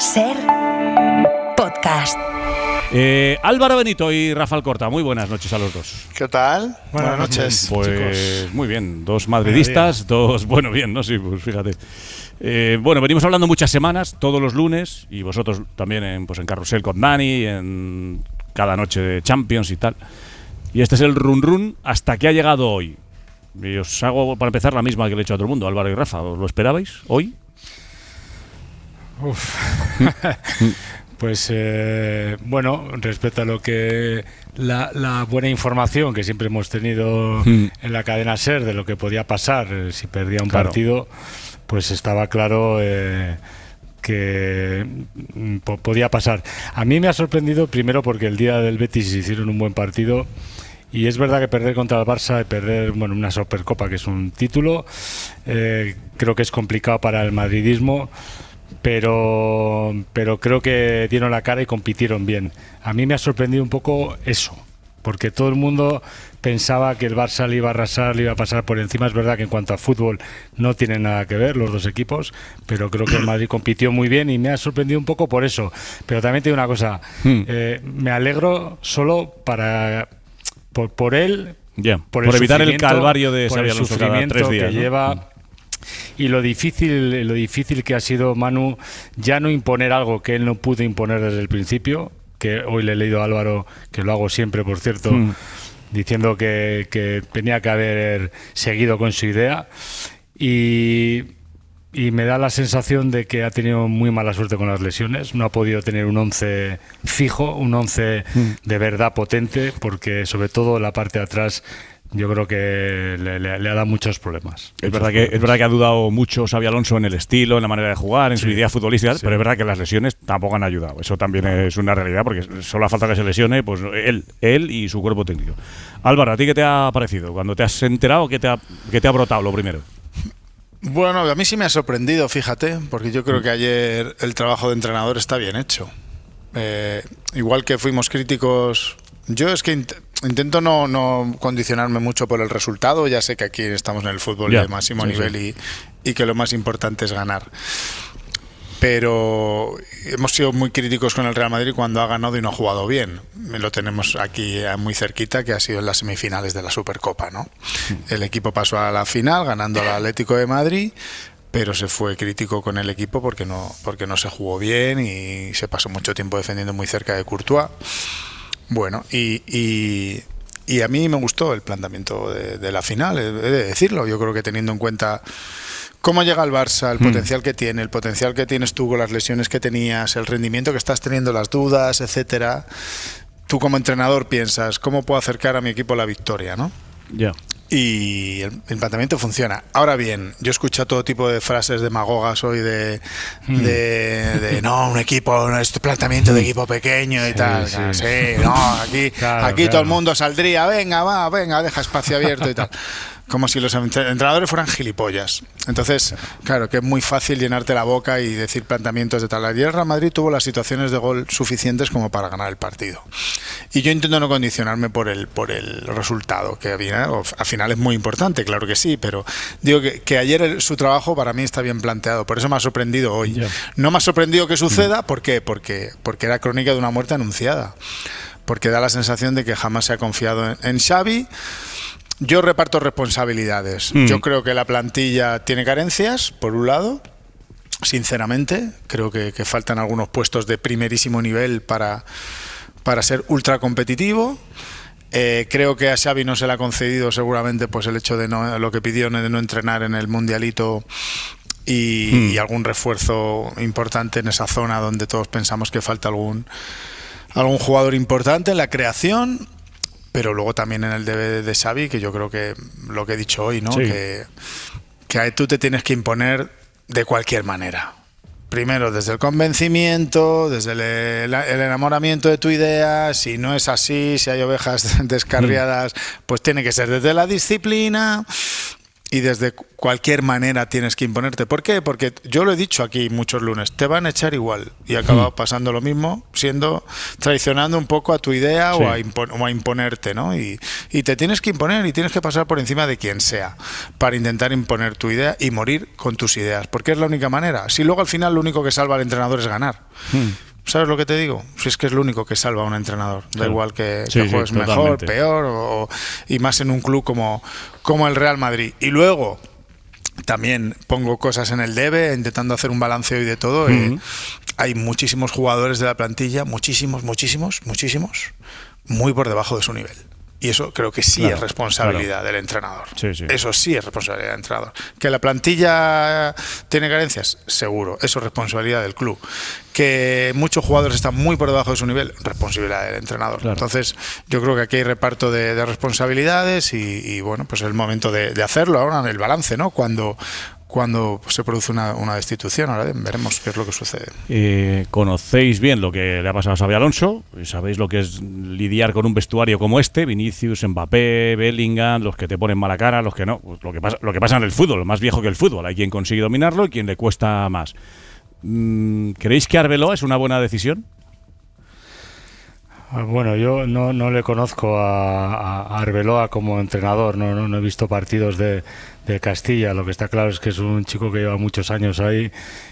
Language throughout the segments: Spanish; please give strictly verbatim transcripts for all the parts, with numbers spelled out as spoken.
Ser Podcast. Eh, Álvaro Benito y Rafa Alcorta, muy buenas noches a los dos. ¿Qué tal? Buenas, buenas noches, Pues chicos. muy bien, dos madridistas, dos, bueno, bien, ¿no? Sí, pues fíjate. Eh, bueno, venimos hablando muchas semanas, todos los lunes, y vosotros también en, pues en Carrusel con Dani, en cada noche de Champions y tal. Y este es el run run hasta que ha llegado hoy. Y os hago, para empezar, la misma que le he hecho a todo el mundo, Álvaro y Rafa. ¿Os lo esperabais hoy? Uf. Pues eh, bueno, respecto a lo que la, la buena información que siempre hemos tenido mm. en la cadena SER de lo que podía pasar eh, si perdía un Claro. partido, pues estaba claro eh, que mm, po- podía pasar. A mí me ha sorprendido primero porque el día del Betis hicieron un buen partido. Y es verdad que perder contra el Barça y perder, bueno, una Supercopa, que es un título, eh, creo que es complicado para el madridismo, pero, pero creo que dieron la cara y compitieron bien. A mí me ha sorprendido un poco eso, porque todo el mundo pensaba que el Barça le iba a arrasar, le iba a pasar por encima. Es verdad que en cuanto a fútbol no tienen nada que ver los dos equipos, pero creo que el Madrid compitió muy bien y me ha sorprendido un poco por eso. Pero también te digo una cosa, Hmm. eh, me alegro solo para... Por, por él, Yeah. por, Por el evitar el sufrimiento- calvario de por Xabi el Alonso cada sufrimiento tres días, que ¿no? lleva y lo difícil, lo difícil que ha sido, Manu, ya no imponer algo que él no pudo imponer desde el principio, que hoy le he leído a Álvaro, que lo hago siempre, por cierto, Mm. diciendo que, que tenía que haber seguido con su idea y... Y me da la sensación de que ha tenido muy mala suerte con las lesiones. No ha podido tener un once fijo, un once de verdad potente, porque sobre todo la parte de atrás yo creo que le, le- le ha dado muchos problemas. Es Muchos verdad, que, problemas. es verdad que ha dudado mucho Xabi Alonso en el estilo, en la manera de jugar, en su Sí, idea futbolística, sí. pero es verdad que las lesiones tampoco han ayudado. Eso también es una realidad, porque solo ha falta que se lesione pues él, él y su cuerpo técnico. Álvaro, ¿a ti qué te ha parecido? Cuando te has enterado, ¿qué te ha, qué te ha brotado lo primero? Bueno, a mí sí me ha sorprendido, fíjate, porque yo creo que ayer el trabajo de entrenador está bien hecho. Eh, igual que fuimos críticos, yo es que int- intento no, no condicionarme mucho por el resultado. Ya sé que aquí estamos en el fútbol Ya, de máximo sí, nivel sí. Y, y que lo más importante es ganar. Pero hemos sido muy críticos con el Real Madrid cuando ha ganado y no ha jugado bien. Lo tenemos aquí muy cerquita, que ha sido en las semifinales de la Supercopa, ¿no? El equipo pasó a la final ganando al Atlético de Madrid, pero se fue crítico con el equipo porque no, porque no se jugó bien y se pasó mucho tiempo defendiendo muy cerca de Courtois. Bueno, y, y, y a mí me gustó el planteamiento de, de la final, he de decirlo. Yo creo que teniendo en cuenta cómo llega el Barça, el potencial que tiene, el potencial que tienes tú con las lesiones que tenías, el rendimiento que estás teniendo, las dudas, etcétera, tú como entrenador piensas, ¿cómo puedo acercar a mi equipo a la victoria, no? Ya. Y el, el planteamiento funciona. Ahora bien, yo he escuchado todo tipo de frases demagogas hoy de, Hmm. de, de no, un equipo, no, este planteamiento de equipo pequeño y Sí, tal. sí. Sí, no, aquí, Claro, aquí todo claro. el mundo saldría, venga, va, venga, deja espacio abierto y tal. Como si los entre- entrenadores fueran gilipollas. Entonces, claro, que es muy fácil llenarte la boca y decir planteamientos de tal. Ayer el Real Madrid tuvo las situaciones de gol suficientes como para ganar el partido. Y yo intento no condicionarme por el por el resultado, que había, o- al final es muy importante, claro que sí, pero digo que, que ayer el- su trabajo para mí está bien planteado, por eso me ha sorprendido hoy. Ya. No me ha sorprendido que suceda, ¿por qué? Porque, porque era crónica de una muerte anunciada. Porque da la sensación de que jamás se ha confiado en, en Xavi. Yo reparto responsabilidades. Mm. Yo creo que la plantilla tiene carencias, por un lado. Sinceramente, creo que, que faltan algunos puestos de primerísimo nivel para, para ser ultra competitivo. Eh, creo que a Xavi no se le ha concedido seguramente pues el hecho de no, lo que pidió de no entrenar en el Mundialito y, Mm. y algún refuerzo importante en esa zona donde todos pensamos que falta algún, algún jugador importante en la creación. Pero luego también en el de, de Xavi, que yo creo que lo que he dicho hoy, ¿no? Sí. Que, que tú te tienes que imponer de cualquier manera. Primero desde el convencimiento, desde el, el enamoramiento de tu idea. Si no es así, si hay ovejas descarriadas, pues tiene que ser desde la disciplina. y desde cualquier manera tienes que imponerte. ¿Por qué? Porque yo lo he dicho aquí muchos lunes, te van a echar igual y acaba mm. pasando lo mismo, siendo traicionando un poco a tu idea sí. o, a impon, o a imponerte, ¿no? Y, y te tienes que imponer y tienes que pasar por encima de quien sea para intentar imponer tu idea y morir con tus ideas, porque es la única manera. Si luego al final lo único que salva al entrenador es ganar. Mm. ¿Sabes lo que te digo? Si es que es lo único que salva a un entrenador. Da claro. igual que, sí, que juegues sí, mejor, peor, o, y más en un club como, como el Real Madrid. Y luego también pongo cosas en el debe, intentando hacer un balanceo y de todo. Uh-huh. Eh, hay muchísimos jugadores de la plantilla, muchísimos, muchísimos, muchísimos, muy por debajo de su nivel. Y eso creo que sí claro, es responsabilidad claro. del entrenador. Sí, sí. Eso sí es responsabilidad del entrenador. ¿Que la plantilla tiene carencias? Seguro. Eso es responsabilidad del club. ¿Que muchos jugadores están muy por debajo de su nivel? Responsabilidad del entrenador. Claro. Entonces, yo creo que aquí hay reparto de, de responsabilidades y, y, bueno, pues es el momento de, de hacerlo ahora en el balance, ¿no? Cuando... cuando se produce una, una destitución. Ahora veremos qué es lo que sucede. Eh, conocéis bien lo que le ha pasado a Xabi Alonso, sabéis lo que es lidiar con un vestuario como este, Vinicius, Mbappé, Bellingham, los que te ponen mala cara, los que no, pues lo que pasa, lo que pasa en el fútbol, más viejo que el fútbol, hay quien consigue dominarlo y quien le cuesta más. ¿Creéis que Arbeloa es una buena decisión? Bueno, yo no, no le conozco a, a Arbeloa como entrenador, no, no, no he visto partidos de, de Castilla, lo que está claro es que es un chico que lleva muchos años ahí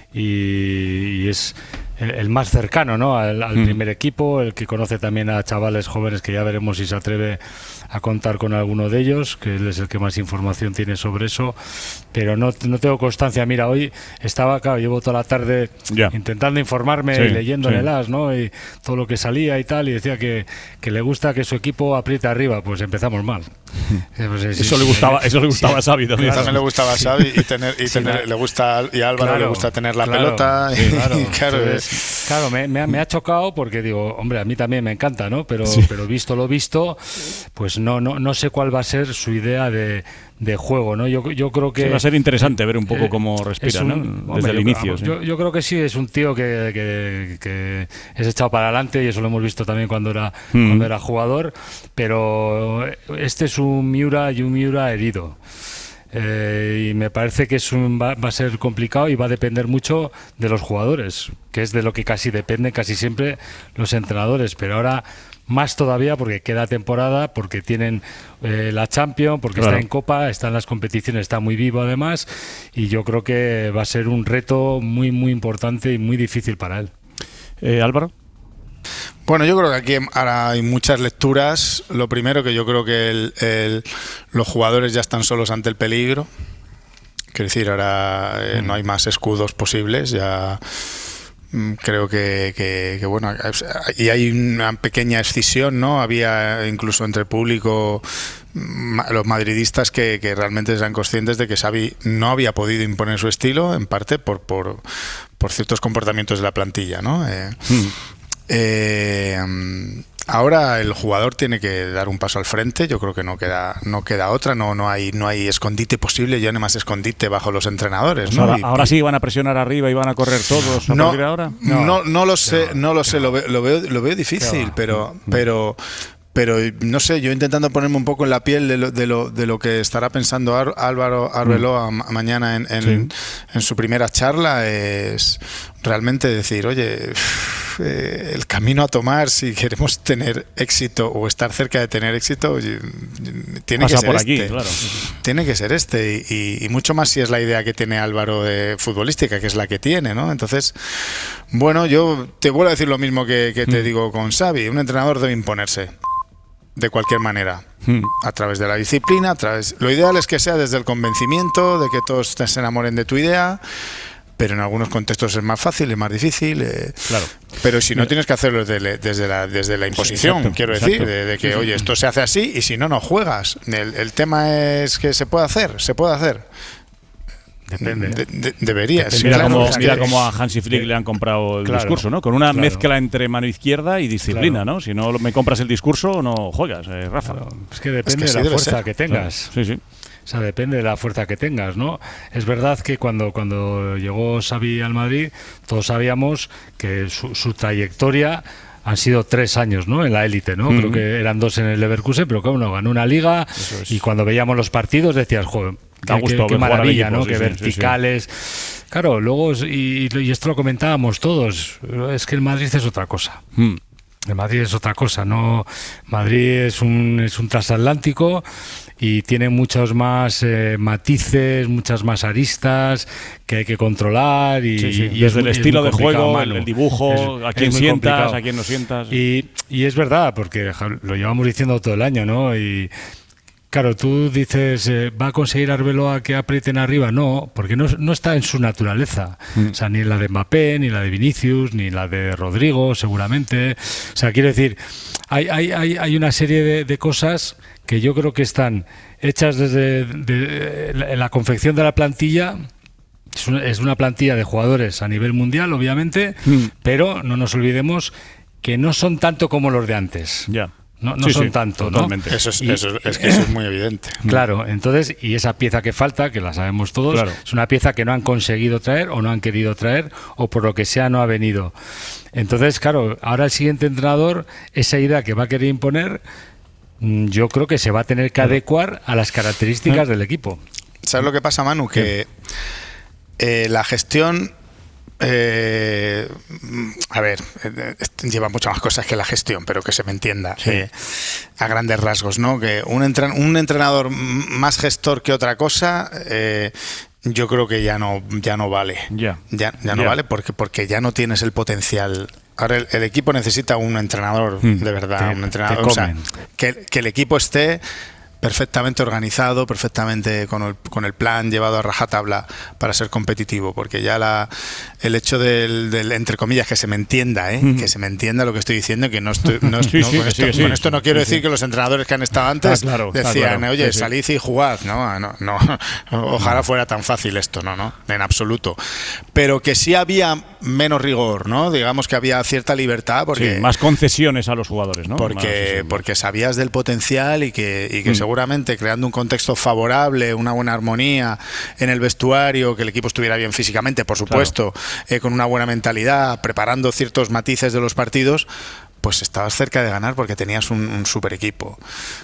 y, y es el, el más cercano, ¿no? al, al mm. primer equipo, el que conoce también a chavales jóvenes que ya veremos si se atreve a contar con alguno de ellos, que él es el que más información tiene sobre eso, pero no, no tengo constancia. Mira, hoy estaba acá, llevo toda la tarde yeah. intentando informarme sí, y leyendo sí. en el A S, ¿no? Y todo lo que salía y tal, y decía que, que le gusta que su equipo apriete arriba, pues empezamos mal. Pues, eso, sí, le gustaba, eso le gustaba sí, a Xavi también. Claro. También le gustaba a Xavi y, tener, y, tener, sí, le gusta, y a Álvaro claro, le gusta tener la claro, pelota. Sí, claro, y, claro, entonces, claro me, me, ha, me ha chocado porque digo, hombre, a mí también me encanta, ¿no? Pero, sí. pero visto lo visto, pues no, no, no sé cuál va a ser su idea de, de juego, ¿no? Yo, yo creo que... Sí, va a ser interesante ver un poco eh, cómo respira, un, ¿no? Desde hombre, el inicio. Yo, ¿sí? yo, yo creo que sí, es un tío que, que, que es echado para adelante y eso lo hemos visto también cuando era, mm. cuando era jugador, pero este es un Miura y un Miura herido. Eh, y me parece que es un, va, va a ser complicado y va a depender mucho de los jugadores, que es de lo que casi dependen casi siempre los entrenadores, pero ahora más todavía porque queda temporada, porque tienen eh, la Champions, porque claro. está en Copa, está en las competiciones, está muy vivo además, y yo creo que va a ser un reto muy muy importante y muy difícil para él. Eh, Álvaro. Bueno, yo creo que aquí ahora hay muchas lecturas. Lo primero, que yo creo que el, el, los jugadores ya están solos ante el peligro. Quiero decir, ahora eh, no hay más escudos posibles. Ya mm, creo que, que, que, bueno, y hay una pequeña escisión, ¿no? Había incluso entre el público los madridistas que, que realmente eran conscientes de que Xavi no había podido imponer su estilo, en parte por, por, por ciertos comportamientos de la plantilla, ¿no? Eh, mm. Eh, ahora el jugador tiene que dar un paso al frente. Yo creo que no queda no queda otra. No no hay no hay escondite posible. Ya no hay más escondite bajo los entrenadores, pues ¿no? Ahora, y, ahora sí van a presionar arriba y van a correr todos a no, partir de ahora. No, no, no lo sé, no, no lo sé. Lo veo, lo veo lo veo difícil, pero pero pero no sé, yo intentando ponerme un poco en la piel de lo, de lo, de lo que estará pensando Álvaro Arbeloa mm. mañana en, en, sí. en su primera charla, es realmente decir, oye, eh, el camino a tomar si queremos tener éxito o estar cerca de tener éxito, oye, tiene Pasa que ser por este. Aquí, claro. Tiene que ser este. Y, y mucho más si es la idea que tiene Álvaro de futbolística, que es la que tiene, ¿no? Entonces, bueno, yo te vuelvo a decir lo mismo que, que te mm. digo con Xavi. Un entrenador debe imponerse. De cualquier manera, hmm. a través de la disciplina, a través. Lo ideal es que sea desde el convencimiento de que todos se enamoren de tu idea, pero en algunos contextos es más fácil, es más difícil. Eh, claro. Pero si no, tienes que hacerlo desde, desde, la, desde la imposición, sí, exacto, quiero decir, exacto. de, de que, sí, sí. oye, esto se hace así y si no, no juegas. El, el tema es que se puede hacer, se puede hacer. Depende. De, de, debería. Sí, mira, claro, cómo, mira cómo a Hansi Flick le han comprado el claro, discurso, ¿no? Con una claro. mezcla entre mano izquierda y disciplina, claro. ¿no? Si no me compras el discurso, no juegas, eh, Rafa. Claro. Es que depende es que de la fuerza ser. que tengas. Claro. Sí, sí. O sea, depende de la fuerza que tengas, ¿no? Es verdad que cuando, cuando llegó Xavi al Madrid, todos sabíamos que su, su trayectoria han sido tres años, ¿no? En la élite, ¿no? Mm-hmm. Creo que eran dos en el Leverkusen, pero claro, uno ganó una liga es. y cuando veíamos los partidos decías, joder, Da gusto qué ver jugar al maravilla, equipo, ¿no? sí, que sí, verticales. Sí, sí. Claro, luego, y, y esto lo comentábamos todos, es que el Madrid es otra cosa. Hmm. El Madrid es otra cosa, ¿no? Madrid es un, es un transatlántico y tiene muchos más eh, matices, muchas más aristas que hay que controlar. Y, sí, sí. y desde es, el estilo de juego, el, el dibujo, es, a quién sientas, complicado. a quién no sientas. Y, y es verdad, porque lo llevamos diciendo todo el año, ¿no? Y claro, tú dices, eh, ¿va a conseguir Arbeloa que aprieten arriba? No, porque no, no está en su naturaleza. Mm. O sea, ni la de Mbappé, ni la de Vinicius, ni la de Rodrigo, seguramente. O sea, quiero decir, hay, hay, hay, hay una serie de, de cosas que yo creo que están hechas desde de, de, la confección de la plantilla. Es una, es una plantilla de jugadores a nivel mundial, obviamente, mm. pero no nos olvidemos que no son tanto como los de antes. Ya. Yeah. No, no sí, son sí, tanto, totalmente. ¿no? Eso es, eso es, es que eso es muy evidente. Claro, entonces, y esa pieza que falta, que la sabemos todos, claro. es una pieza que no han conseguido traer o no han querido traer o por lo que sea no ha venido. Entonces, claro, ahora el siguiente entrenador, esa idea que va a querer imponer, yo creo que se va a tener que adecuar a las características del equipo. ¿Sabes lo que pasa, Manu? Que eh, la gestión... Eh, a ver, eh, lleva muchas más cosas que la gestión, pero que se me entienda sí. eh, a grandes rasgos, ¿no? Que un, entren, un entrenador más gestor que otra cosa, eh, yo creo que ya no, ya no vale. Yeah. Ya, ya no yeah. vale porque, porque ya no tienes el potencial. Ahora el, el equipo necesita un entrenador mm. de verdad, te, un entrenador, o sea, que, que el equipo esté perfectamente organizado, perfectamente con el, con el plan llevado a rajatabla para ser competitivo, porque ya la, el hecho del, del, entre comillas, que se me entienda, ¿eh? Mm. que se me entienda lo que estoy diciendo, que no estoy, no, sí, no, sí, con, esto, sí, sí, con esto no quiero sí, decir sí. que los entrenadores que han estado antes ah, claro, decían, claro, oye, sí, salid y jugad, no, no, no, ojalá fuera tan fácil esto, no, no, en absoluto, pero que sí había menos rigor, ¿no? Digamos que había cierta libertad, porque sí, más concesiones a los jugadores, ¿no? Porque, más, porque sabías del potencial y que, y que mm. seguramente creando un contexto favorable, una buena armonía en el vestuario, que el equipo estuviera bien físicamente, por supuesto, claro. eh, con una buena mentalidad, preparando ciertos matices de los partidos, pues estabas cerca de ganar porque tenías un, un super equipo.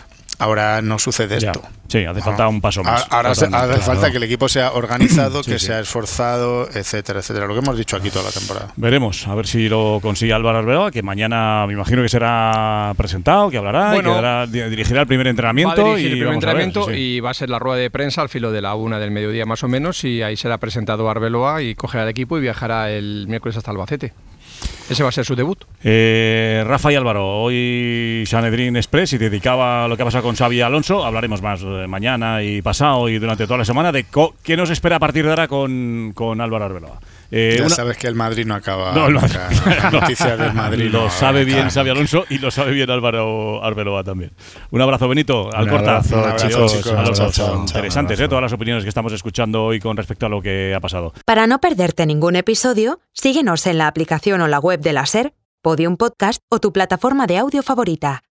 Ahora no sucede ya. esto. Sí, hace falta un paso más. Ahora hace, hace claro. falta que el equipo sea organizado, sí, que sí. sea esforzado, etcétera, etcétera. Lo que hemos dicho aquí toda la temporada. Veremos, a ver si lo consigue Álvaro Arbeloa, que mañana me imagino que será presentado, que hablará, bueno, y que dará, dirigirá el primer entrenamiento. Va a dirigir y el primer entrenamiento ver, sí, sí. y va a ser la rueda de prensa al filo de la una del mediodía más o menos, y ahí será presentado Arbeloa y cogerá el equipo y viajará el miércoles hasta Albacete. Ese va a ser su debut. Eh, Rafa y Álvaro, hoy Sanedrín Express, y dedicaba a lo que ha pasado con Xavi Alonso. Hablaremos más eh, mañana y pasado y durante toda la semana de co- qué nos espera a partir de ahora con, con Álvaro Arbeloa. Eh, ya una... sabes que el Madrid no acaba. No, no, nunca, no, la noticia del Madrid lo no, sabe bien acaba. Xavi Alonso y lo sabe bien Álvaro Arbeloa también. Un abrazo, Benito. Alcorta. Un abrazo, chicos. chicos. A los chao, dos. chao, Son interesantes chao, eh, todas las opiniones que estamos escuchando hoy con respecto a lo que ha pasado. Para no perderte ningún episodio, síguenos en la aplicación o la web de la SER, Podium Podcast o tu plataforma de audio favorita.